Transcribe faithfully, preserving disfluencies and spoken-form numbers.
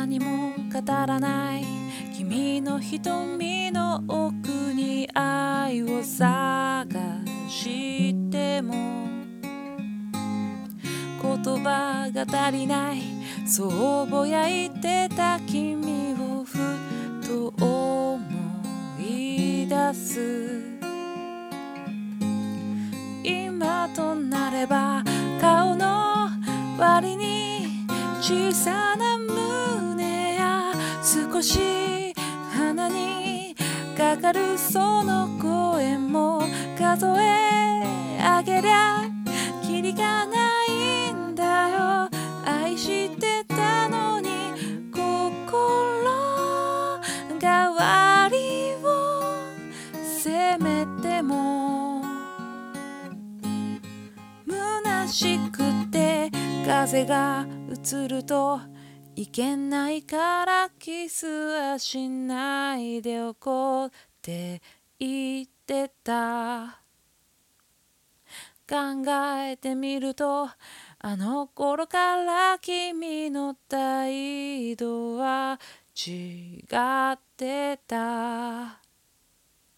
何も語らない君の瞳の奥に愛を探しても言葉が足りないそうぼやいてた君をふと思い出す今となれば顔の割に小さな胸や少し鼻にかかるその声も数え上げりゃキリがないんだよ愛してたのに心変わりを責めても虚しくて風が映るといけないからキスはしないでおこうって言ってた考えてみるとあの頃から君の態度は違ってた